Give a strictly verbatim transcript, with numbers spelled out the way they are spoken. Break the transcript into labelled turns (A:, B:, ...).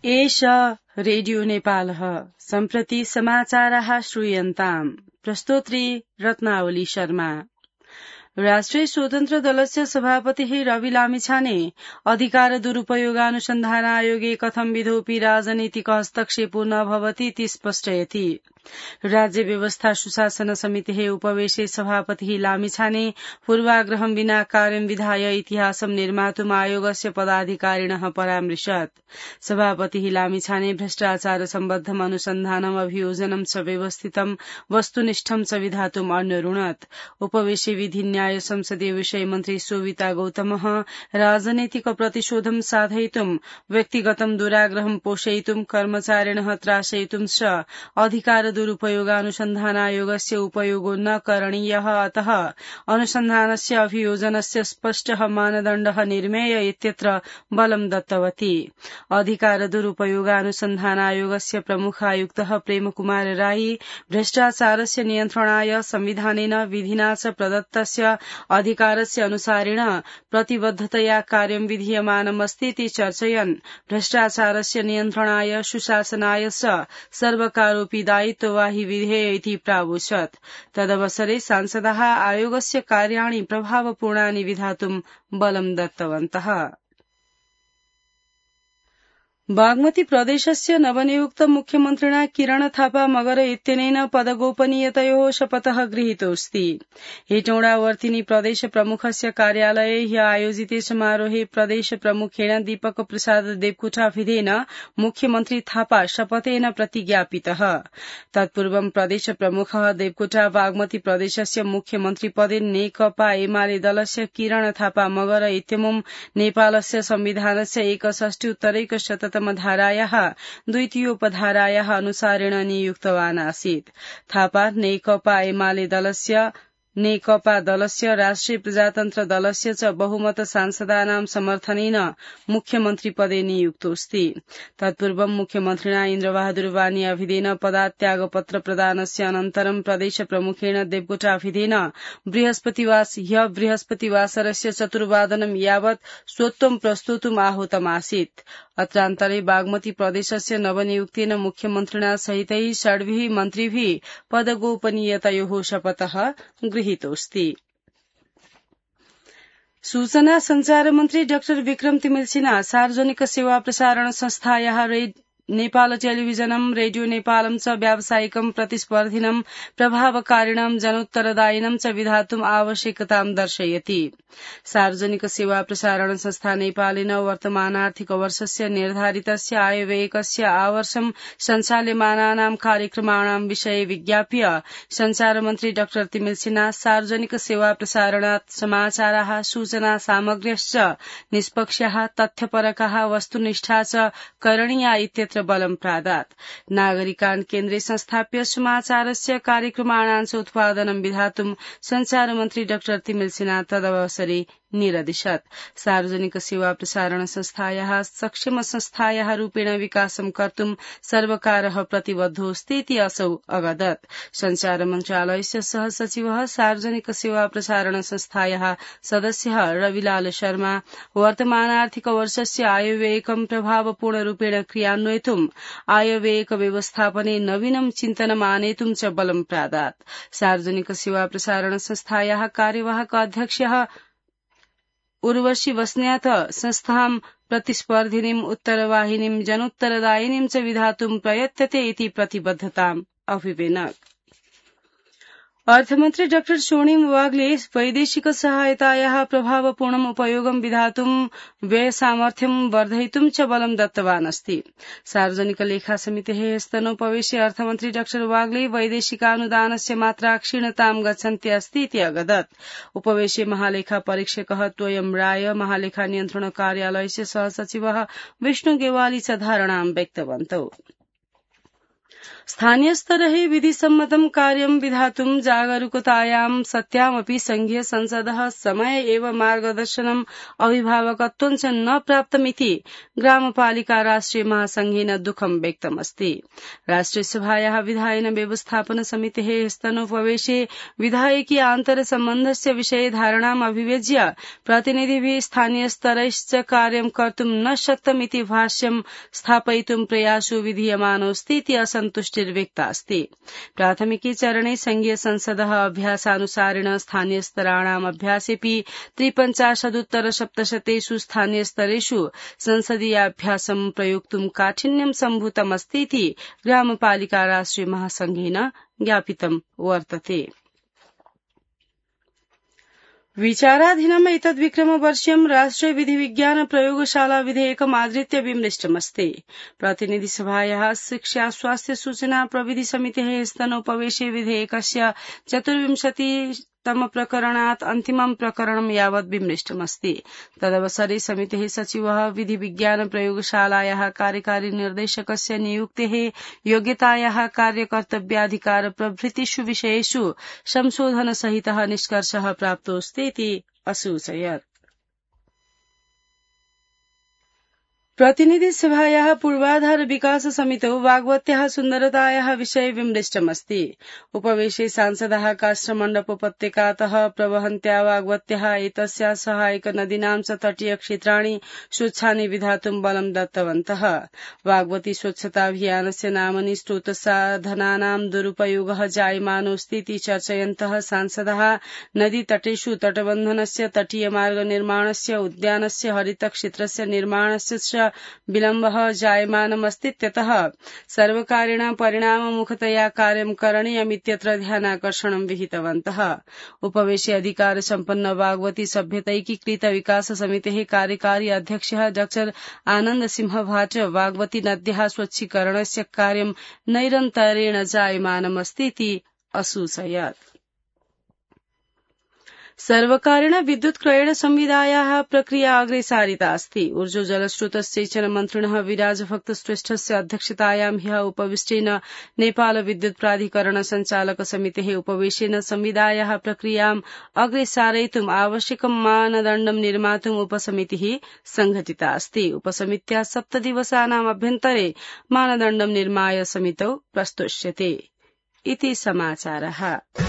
A: एष रेडियो नेपालः सम्प्रति समाचाराः श्रूयन्ताम् प्रस्तोत्री रत्नावली शर्मा। राष्ट्रिय स्वतन्त्र दलस्य सभापतिः रवि लामिछाने अधिकार दुरुपयोगानुसन्धान आयोगे कथं विधोऽपि राजनीतिक हस्तक्षेपो न भवति इति स्पष्टयति। राज्य व्यवस्था सुशासन समितेः उपवेशे सभापतिः लामिछाने पूर्वाग्रहं विना कार्यं विधाय इतिहासं निर्मातुम् आयोगस्य पदाधिकारिणः परामृशत्। सभापतिः लामिछाने भ्रष्टाचार सम्बद्धम् अनुसन्धानम् अभियोजनं च व्यवस्थितं वस्तुनिष्ठं च विधातुम् अन्यरुणत्। उपवेशे विधि न्याय संसदीय विषय मन्त्री सोभिता गौतमः राजनैतिक प्रतिशोधं साधयितुम् व्यक्तिगतं दुराग्रहं पोषयितुम् कर्मचारिणः त्रासयितुं च अधिकार दुरुपयोगानुसन्धानायोगस्य उपयोगो न करणीयः, अतः अनुसन्धानस्य अभियोजनस्य स्पष्टः मानदण्डः निर्मेय इत्यत्र बलं दत्तवती। अधिकार दुरुपयोगानुसन्धानायोगस्य प्रमुख आयुक्तः प्रेमकुमार राई भ्रष्टाचारस्य नियन्त्रणाय संविधानेन विधिना च प्रदत्तस्य अधिकारस्य अनुसारेण प्रतिबद्धतया कार्यं विधीयमानमस्ति इति चर्चयन् भ्रष्टाचारस्य नियन्त्रणाय सुशासनाय च सर्वकारोऽपि दायित्ववाही विधेय इति प्रावोचत्। तदवसरे सांसदाः आयोगस्य कार्याणि प्रभावपूर्णानि विधातुं बलं दत्तवन्तः। बागमती प्रदेशस्य नवनियुक्त मुख्यमन्त्रिणा किरण थापा मगर इत्यनेन पदगोपनीयतयोः शपथः गृहीतोऽस्ति। हेटौडावर्तिनी प्रदेश प्रमुखस्य कार्यालये ह्य आयोजिते समारोहे प्रदेश प्रमुखेण दीपक प्रसाद देवकोटाभिधेन मुख्यमन्त्री थापा शपथेन प्रतिज्ञापितः। तत्पूर्वं प्रदेश प्रमुखः देवकोटा बागमती प्रदेशस्य मुख्यमन्त्री पदे नेकपा एमाले दलस्य किरण थापा मगर इत्यमुं नेपालस्य संविधानस्य एकषष्टिोत्तरैकशत धारायाः द्वितीयोपधारायाः अनुसारेण नियुक्तवान् आसीत्। थापा नेकपा एमाले दलस्य नेकपा दलस्य राष्ट्रिय प्रजातन्त्र दलस्य च बहुमत सांसदानां समर्थनेन मुख्यमन्त्री पदे नियुक्तोऽस्ति। तत्पूर्वं मुख्यमन्त्रिणा इन्द्रबहादुर वानी अभिधेन पदात्यागपत्र प्रदानस्य अनन्तरं प्रदेश प्रमुखेण देवकोटाभिधेन बृहस्पतिवास ह्य बृहस्पतिवासरस्य चतुर्वादनं यावत् स्वत्वं प्रस्तोतुम् आहूतमासीत्। अत्रान्तरे बागमती प्रदेशस्य नवनियुक्तेन मुख्यमन्त्रिणा सहितैः षड्भिः मन्त्रिभिः पदगोपनीयतयोः शपथः गृहीतोऽस्ति। सूचना संचार मन्त्री डाक्टर विक्रम तिमिल सिन्हा सार्वजनिक सेवा प्रसारण संस्थायाः नेपाल टेलिभिजनं रेडियो नेपालं च व्यावसायिकं प्रतिस्पर्धिनं प्रभावकारिणं जनोत्तरदायिनं च विधातुम् आवश्यकतां दर्शयति। सार्वजनिक सेवा प्रसारण संस्था नेपालेन वर्तमानार्थिक वर्षस्य निर्धारितस्य आयव्ययकस्य आवर्षं सञ्चाल्यमानानां कार्यक्रमाणां विषये विज्ञाप्य संचार मन्त्री डाक्टर तिमिल सिन्हा सार्वजनिक सेवा प्रसारणात् समाचाराः सूचना सामग्र्यश्च निष्पक्षाः तथ्यपरकाः वस्तुनिष्ठा च करणीया इत्यत्र बलं प्रादात्। नागरिकान् केन्द्रे संस्थाप्य समाचारस्य कार्यक्रमाणाञ्च उत्पादनं विधातुं संचार मन्त्री डाक्टर तिमिल सिन्हा तदवसरे निरदिशत्। सार्वजनिक सेवा प्रसारण संस्थायाः सक्षम संस्थायाः रूपेण विकासं कर्तुं सर्वकारः प्रतिबद्धोऽस्ति इति असौ अवदत्। संचार मन्त्रालयस्य सह सचिवः सार्वजनिक सेवा प्रसारण संस्थायाः सदस्यः रविलाल शर्मा वर्तमानार्थिक वर्षस्य आयव्ययकं प्रभावपूर्णरूपेण क्रियान्वयितुम् आयव्ययक व्यवस्थापने नवीनं चिन्तनम् आनेतुं च बलं प्रादात्। सार्वजनिक सेवा प्रसारण संस्थायाः कार्यवाहक अध्यक्षः उर्वशी बस्न्यात संस्थां प्रतिस्पर्धिनीम् उत्तरवाहिनीं जनोत्तरदायिनीं च विधातुं प्रयत्यते इति प्रतिबद्धताम् अभिवेनक। अर्थमन्त्री डाक्टर स्वर्णिम वाग्ले वैदेशिक सहायतायाः प्रभावपूर्णम् उपयोगं विधातुं व्यय सामर्थ्यं वर्धयितुं च बलं दत्तवान् अस्ति। सार्वजनिक लेखा समितेः स्तनोपवेशे अर्थमन्त्री डाक्टर वाग्ले वैदेशिकानुदानस्य मात्रा क्षीणतां गच्छन्ती अस्ति इति अवदत्। उपवेशे महालेखा परीक्षकः त्वयं राय महालेखा नियन्त्रण कार्यालयस्य सहसचिवः विष्णु गेवाली च धारणां व्यक्तवन्तौ। स्थानीय स्तरे विधिसम्मतं कार्यं विधातुं जागरूकतायां सत्यामपि संघीय संसदः समय एव मार्गदर्शनम् अभिभावकत्वं च न प्राप्तमिति ग्रामपालिका राष्ट्रिय महासंघेन दुःखं व्यक्तमस्ति। राष्ट्रियसभायाः विधायन व्यवस्थापन समितेः स्तनोपवेशे विधायकी आन्तरसम्बन्धस्य विषये धारणाम् अभिव्यज्य प्रतिनिधिभिः स्थानीयस्तरैश्च कार्यं कर्तुं न शक्तमिति भाष्यं स्थापयितुं प्रयासो विधीयमानोऽस्ति इति असन्तुष्टिर्व्यक्ता अस्ति। प्राथमिके चरणे संघीय संसदः अभ्यासानुसारेण स्थानीयस्तराणाम् अभ्यासेऽपि त्रिपञ्चाशदुत्तर सप्तशतेषु स्थानीयस्तरेषु संसदीयाभ्यासं प्रयोक्तुं काठिन्यं सम्भूतमस्ति इति ग्रामपालिका राष्ट्रिय महासंघेन ज्ञापितं वर्तते। विचाराधीनम् एतद्विक्रमवर्ष्यं राष्ट्रिय विधिविज्ञान प्रयोगशाला विधेयकम् आधृत्य विमृष्टमस्ति। प्रतिनिधिसभायाः शिक्षा स्वास्थ्य सूचना प्रविधि समितेः स्तनोपवेशे विधेयकस्य चतुर्विंशतितम प्रकरणात् अन्तिमं प्रकरणं यावत् विमृष्टमस्ति। तदवसरे समितेः सचिवः विधिविज्ञान प्रयोगशालायाः कार्यकारी निर्देशकस्य नियुक्तेः योग्यतायाः कार्यकर्तव्याधिकार प्रभृतिषु विषयेषु संशोधनसहितः निष्कर्षः प्राप्तोऽस्ति इति असूचयत्। प्रतिनिधिसभायाः पूर्वाधार विकास समितौ वाग्वत्याः सुन्दरतायाः विषये विमृष्टमस्ति। उपवेशे सांसदाः काष्ठमण्डपोपत्यकातः प्रवहन्त्या वाग्वत्याः एतस्याः सहायक नदीनां च तटीयक्षेत्राणि स्वच्छानि विधातुं बलं दत्तवन्तः। वाग्वती स्वच्छताभियानस्य नाम्नि स्रोतसाधनानां दुरुपयोगः जायमानोऽस्ति इति चर्चयन्तः सांसदाः नदीतटेषु तटबन्धनस्य तटीयमार्गनिर्माणस्य उद्यानस्य हरितक्षेत्रस्य निर्माणस्य च विलम्बः जायमानमस्तीत्यतः सर्वकारेण परिणाममुखतया कार्यं करणीयमित्यत्र ध्यानाकर्षणं विहितवन्तः। उपवेशे अधिकार सम्पन्न वाग्वती सभ्यतैकीकृत विकास समितेः कार्यकारी अध्यक्षः डॉ आनन्द सिंह भाट वाग्वती नद्याः स्वच्छीकरणस्य कार्यं नैरन्तर्येण जायमानमस्तीति असूचयत्। सर्वकारेण विद्युत् क्रयण संविदायाः प्रक्रिया अग्रेसारिता अस्ति। ऊर्जो जलस्रोत सेचन मन्त्रिणः विराजभक्त श्रेष्ठस्य अध्यक्षतायां ह्यः उपविष्टेन नेपाल विद्युत् प्राधिकरण सञ्चालक समितेः उपवेशेन संविदायाः प्रक्रियाम् अग्रेसारयितुम् आवश्यकं मानदण्डं निर्मातुम् उपसमितिः संघटिता अस्ति। उपसमित्या सप्तदिवसानाम् अभ्यन्तरे मानदण्डं निर्माय समितौ प्रस्तोष्यते इति समाचारः।